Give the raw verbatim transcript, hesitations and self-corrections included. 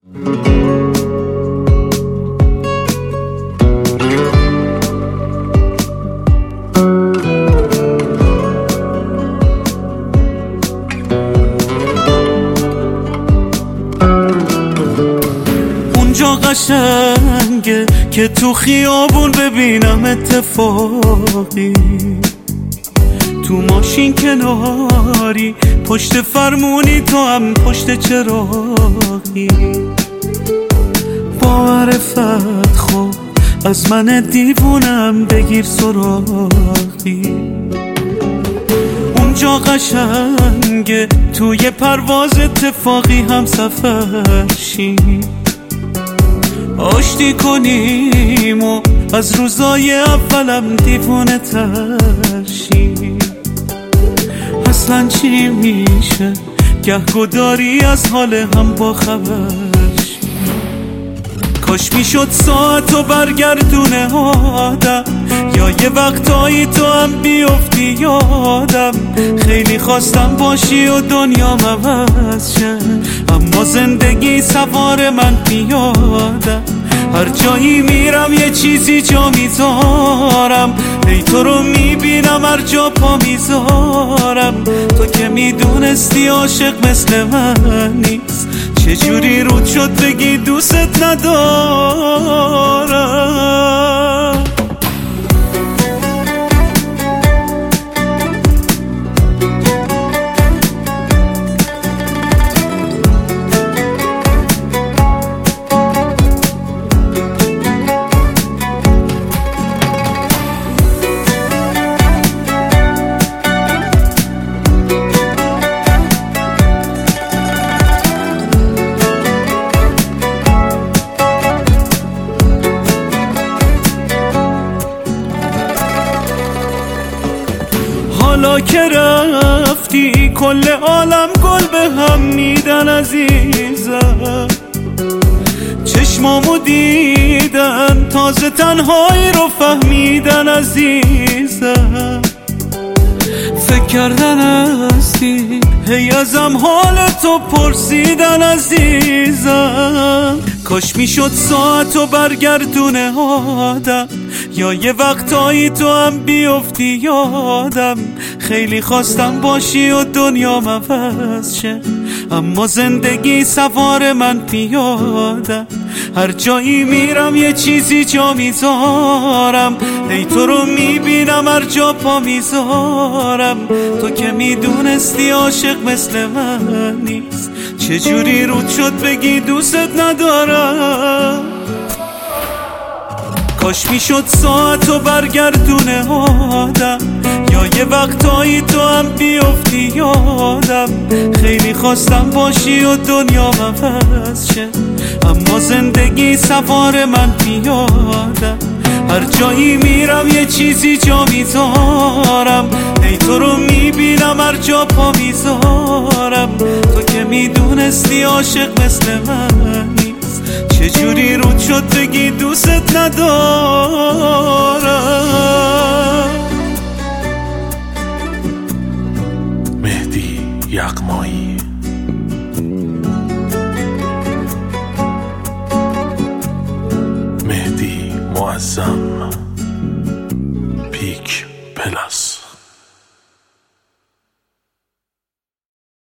اونجا قشنگه که تو خیابون ببینم اتفاقی، تو ماشین کناری پشت فرمونی تو هم پشت چراغی. با معرفت خب از من دیوونم بگیر سراغی. اونجا قشنگه توی پرواز اتفاقی هم سفر شیم، آشتی کنیم و از روزای اولم دیوونه تر شیم. اصلا چی میشه گهگداری از حال هم با خبر شیم. کاش میشد ساعتو برگردونه آدم، یا یه وقتایی تو هم بیفتی یادم. خیلی خواستم باشی و دنیا عوض شه، اما زندگی سوار من پیادم. هر جایی میرم یه چیزی جا میذارم، ای تو رو میبینم هر جا پا میذارم. تو که میدونستی عاشق مثل من نیست، چجوری رود شد بگی دوست ندارم. حالا که رفتی کل عالم گل به هم میدن عزیزم. چشمامو دیدن تازه تنهایی رو فهمیدن عزیزم. فکر کردن هستی هی ازم حال تو پرسیدن عزیزم. کاش میشد ساعتو برگردونه آدم، یا یه وقتایی تو هم بیفتی یادم. خیلی خواستم باشی و دنیا عوض شه، اما زندگی سوار من پیادم. هر جایی میرم یه چیزی جا میذارم، ای تو رو میبینم هر جا پا میذارم. تو که میدونستی عاشق مثل من نیست، چجوری رود شد بگی دوست ندارم. کاش میشد ساعتو برگردونه آدم، یا یه وقتایی تو هم بیفتی یادم. خیلی خواستم باشی و دنیا عوض شه، اما زندگی سوار من پیادم. هر جایی میرم یه چیزی جا میذارم، ای تو رو میبینم هر جا پا میذارم. تو که میدونستی عاشق مثل من نیست، چجوری رود شد بگی دوست ندارم. مهدی یغمایی. مهدی معظم. پیک پلاس.